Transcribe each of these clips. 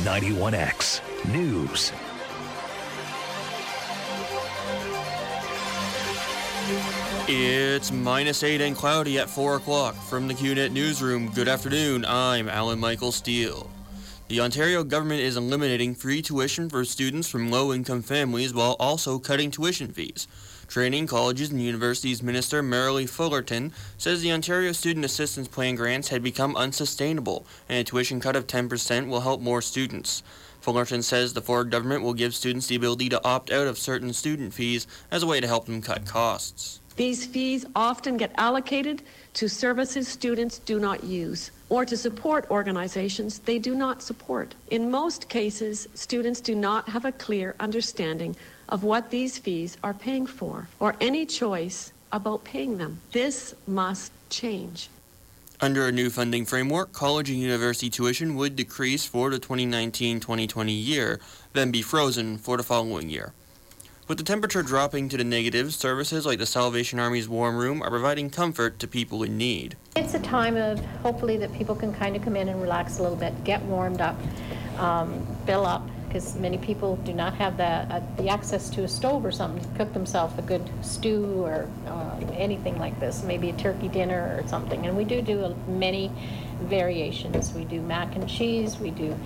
91X News. It's -8 and cloudy at 4 o'clock. From the QNet Newsroom, good afternoon, I'm Alan Michael Steele. The Ontario government is eliminating free tuition for students from low-income families while also cutting tuition fees. Training Colleges and Universities Minister Marilee Fullerton says the Ontario Student Assistance Plan grants had become unsustainable, and a tuition cut of 10% will help more students. Fullerton says the Ford government will give students the ability to opt out of certain student fees as a way to help them cut costs. These fees often get allocated to services students do not use or to support organizations they do not support. In most cases, students do not have a clear understanding of what these fees are paying for or any choice about paying them. This must change. Under a new funding framework, college and university tuition would decrease for the 2019-2020 year, then be frozen for the following year. With the temperature dropping to the negatives, services like the Salvation Army's Warm Room are providing comfort to people in need. It's a time of hopefully that people can kind of come in and relax a little bit, get warmed up, fill up, because many people do not have the access to a stove or something to cook themselves a good stew or anything like this, maybe a turkey dinner or something. And we do many variations. We do mac and cheese, we do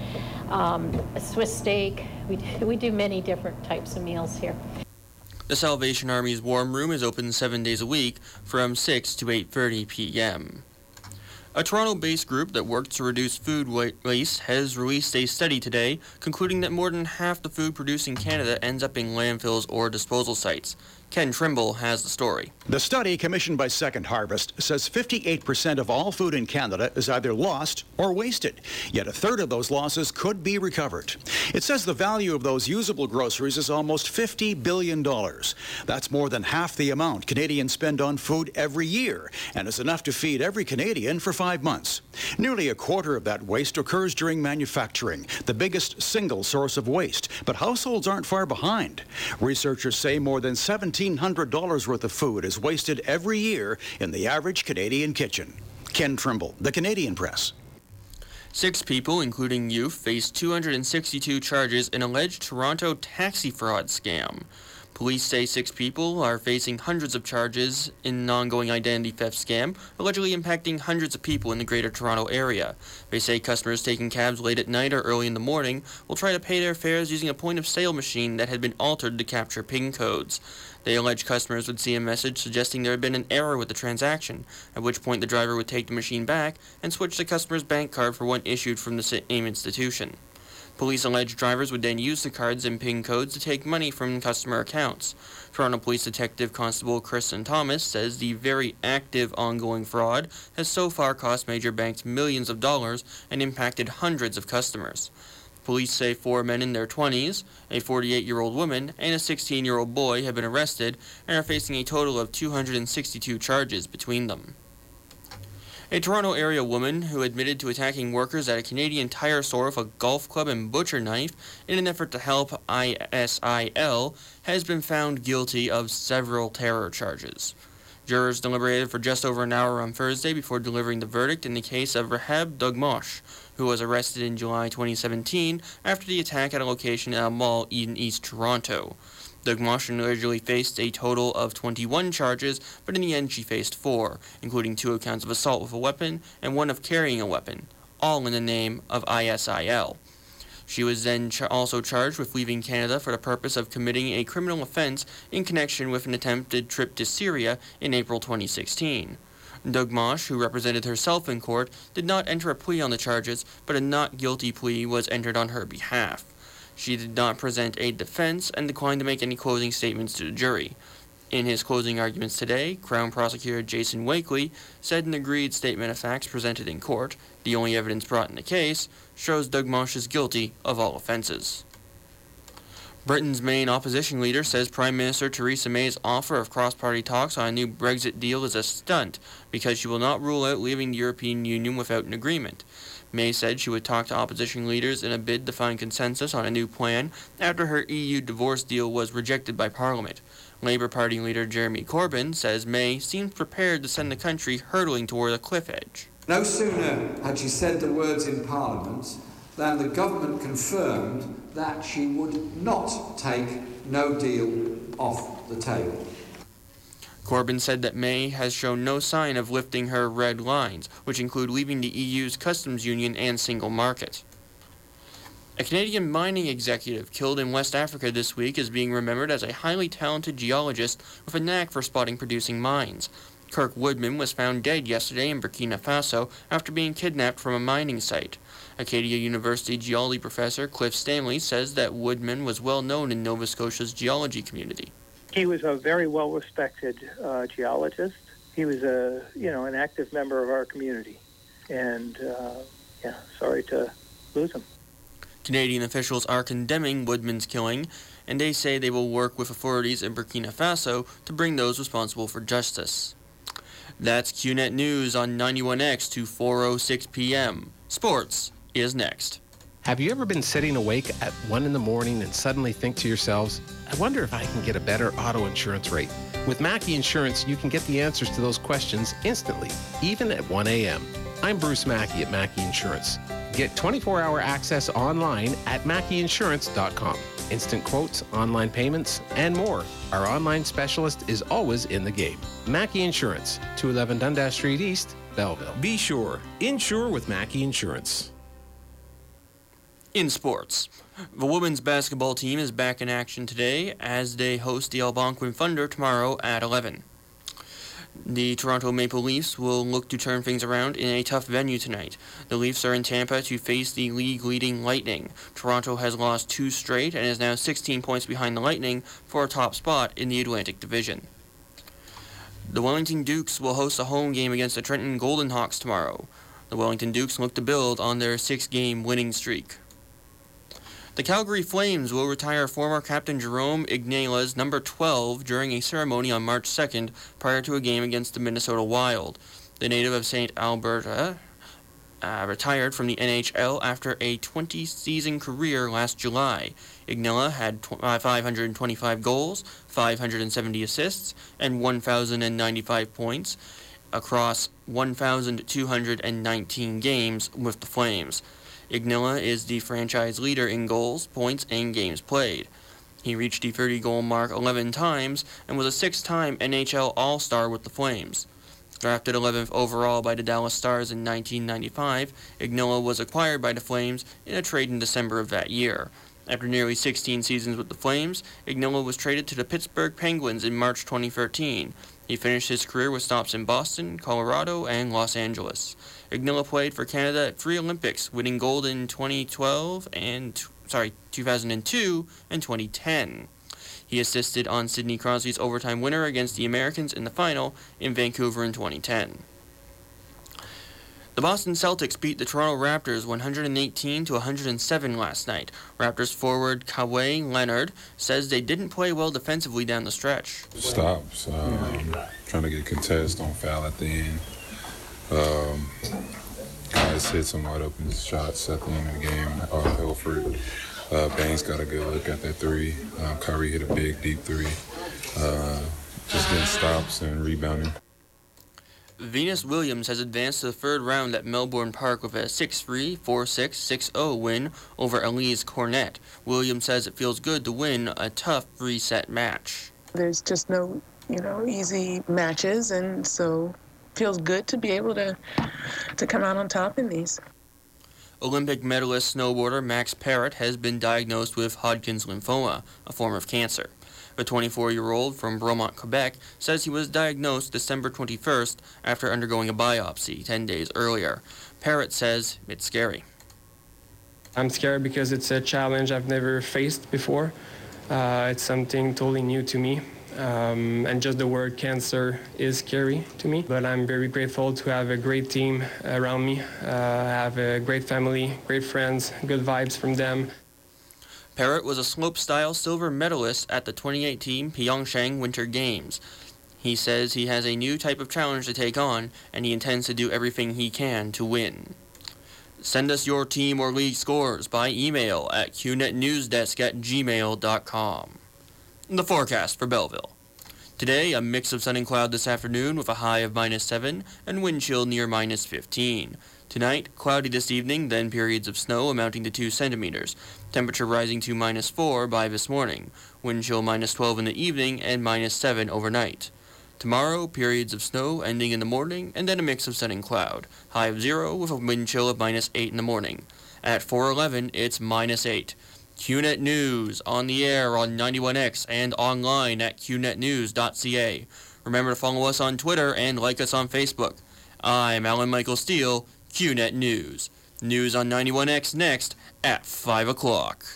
a Swiss steak, we do many different types of meals here. The Salvation Army's Warm Room is open 7 days a week from 6 to 8:30 p.m. A Toronto-based group that works to reduce food waste has released a study today concluding that more than half the food produced in Canada ends up in landfills or disposal sites. Ken Trimble has the story. The study, commissioned by Second Harvest, says 58% of all food in Canada is either lost or wasted. Yet a third of those losses could be recovered. It says the value of those usable groceries is almost $50 billion. That's more than half the amount Canadians spend on food every year, and is enough to feed every Canadian for 5 months. Nearly a quarter of that waste occurs during manufacturing, the biggest single source of waste. But households aren't far behind. Researchers say more than $1,700 worth of food is wasted every year in the average Canadian kitchen. Ken Trimble, The Canadian Press. 6 people, including youth, faced 262 charges in alleged Toronto taxi fraud scam. Police say 6 people are facing hundreds of charges in an ongoing identity theft scam, allegedly impacting hundreds of people in the Greater Toronto area. They say customers taking cabs late at night or early in the morning will try to pay their fares using a point-of-sale machine that had been altered to capture PIN codes. They allege customers would see a message suggesting there had been an error with the transaction, at which point the driver would take the machine back and switch the customer's bank card for one issued from the same institution. Police allege drivers would then use the cards and PIN codes to take money from customer accounts. Toronto Police Detective Constable Kristen Thomas says the very active ongoing fraud has so far cost major banks millions of dollars and impacted hundreds of customers. Police say 4 men in their 20s, a 48-year-old woman, and a 16-year-old boy have been arrested and are facing a total of 262 charges between them. A Toronto area woman who admitted to attacking workers at a Canadian Tire store with a golf club and butcher knife in an effort to help ISIL has been found guilty of several terror charges. Jurors deliberated for just over an hour on Thursday before delivering the verdict in the case of Rahab Dugmosh, who was arrested in July 2017 after the attack at a location at a mall in East Toronto. Dugmosh allegedly faced a total of 21 charges, but in the end she faced 4, including 2 counts of assault with a weapon and 1 of carrying a weapon, all in the name of ISIL. She was then also charged with leaving Canada for the purpose of committing a criminal offense in connection with an attempted trip to Syria in April 2016. Dugmosh, who represented herself in court, did not enter a plea on the charges, but a not guilty plea was entered on her behalf. She did not present a defense and declined to make any closing statements to the jury. In his closing arguments today, Crown Prosecutor Jason Wakely said an agreed statement of facts presented in court, the only evidence brought in the case, shows Dugmosh is guilty of all offenses. Britain's main opposition leader says Prime Minister Theresa May's offer of cross-party talks on a new Brexit deal is a stunt because she will not rule out leaving the European Union without an agreement. May said she would talk to opposition leaders in a bid to find consensus on a new plan after her EU divorce deal was rejected by Parliament. Labour Party leader Jeremy Corbyn says May seems prepared to send the country hurtling toward a cliff edge. No sooner had she said the words in Parliament then the government confirmed that she would not take no deal off the table. Corbyn said that May has shown no sign of lifting her red lines, which include leaving the EU's customs union and single market. A Canadian mining executive killed in West Africa this week is being remembered as a highly talented geologist with a knack for spotting producing mines. Kirk Woodman was found dead yesterday in Burkina Faso after being kidnapped from a mining site. Acadia University geology professor Cliff Stanley says that Woodman was well known in Nova Scotia's geology community. He was a very well-respected geologist. He was an active member of our community, and sorry to lose him. Canadian officials are condemning Woodman's killing, and they say they will work with authorities in Burkina Faso to bring those responsible for justice. That's QNet News on 91X to 4:06 p.m. Sports is next. Have you ever been sitting awake at 1 in the morning and suddenly think to yourselves, I wonder if I can get a better auto insurance rate? With Mackey Insurance, you can get the answers to those questions instantly, even at 1 a.m. I'm Bruce Mackey at Mackey Insurance. Get 24-hour access online at MackeyInsurance.com. Instant quotes, online payments, and more. Our online specialist is always in the game. Mackey Insurance, 211 Dundas Street East, Belleville. Be sure. Insure with Mackey Insurance. In sports, the women's basketball team is back in action today as they host the Algonquin Thunder tomorrow at 11. The Toronto Maple Leafs will look to turn things around in a tough venue tonight. The Leafs are in Tampa to face the league-leading Lightning. Toronto has lost 2 straight and is now 16 points behind the Lightning for a top spot in the Atlantic Division. The Wellington Dukes will host a home game against the Trenton Golden Hawks tomorrow. The Wellington Dukes look to build on their 6-game winning streak. The Calgary Flames will retire former captain Jerome Ignala's number 12 during a ceremony on March 2nd prior to a game against the Minnesota Wild. The native of St. Alberta retired from the NHL after a 20-season career last July. Ignala had 525 goals, 570 assists, and 1,095 points across 1,219 games with the Flames. Ignala is the franchise leader in goals, points, and games played. He reached the 30-goal mark 11 times and was a 6-time NHL All-Star with the Flames. Drafted 11th overall by the Dallas Stars in 1995, Ignala was acquired by the Flames in a trade in December of that year. After nearly 16 seasons with the Flames, Ignala was traded to the Pittsburgh Penguins in March 2013. He finished his career with stops in Boston, Colorado, and Los Angeles. Ignala played for Canada at 3 Olympics, winning gold in 2002 and 2010. He assisted on Sidney Crosby's overtime winner against the Americans in the final in Vancouver in 2010. The Boston Celtics beat the Toronto Raptors 118-107 last night. Raptors forward Kawhi Leonard says they didn't play well defensively down the stretch. Stops, trying to get contests, don't foul at the end. Guys hit some wide open shots at the end of the game. Hilford, Banks got a good look at that 3. Kyrie hit a big, deep 3. Just getting stops and rebounding. Venus Williams has advanced to the 3rd round at Melbourne Park with a 6-3, 4-6, 6-0 win over Elise Cornet. Williams says it feels good to win a tough 3-set match. There's just no, easy matches, and so it feels good to be able to come out on top in these. Olympic medalist snowboarder Max Parrott has been diagnosed with Hodgkin's lymphoma, a form of cancer. The 24-year-old from Bromont, Quebec, says he was diagnosed December 21st after undergoing a biopsy 10 days earlier. Parrott says it's scary. I'm scared because it's a challenge I've never faced before. It's something totally new to me. And just the word cancer is scary to me. But I'm very grateful to have a great team around me. I have a great family, great friends, good vibes from them. Parrott was a slopestyle silver medalist at the 2018 Pyeongchang Winter Games. He says he has a new type of challenge to take on, and he intends to do everything he can to win. Send us your team or league scores by email at qnetnewsdesk@gmail.com. The forecast for Belleville. Today, a mix of sun and cloud this afternoon with a high of -7 and wind chill near -15. Tonight, cloudy this evening, then periods of snow amounting to 2 centimeters. Temperature rising to -4 by this morning. Wind chill -12 in the evening and -7 overnight. Tomorrow, periods of snow ending in the morning and then a mix of sun and cloud. High of 0 with a wind chill of -8 in the morning. At 4:11, it's -8. QNet News on the air on 91X and online at qnetnews.ca. Remember to follow us on Twitter and like us on Facebook. I'm Alan Michael Steele, QNet News. News on 91X next at 5 o'clock.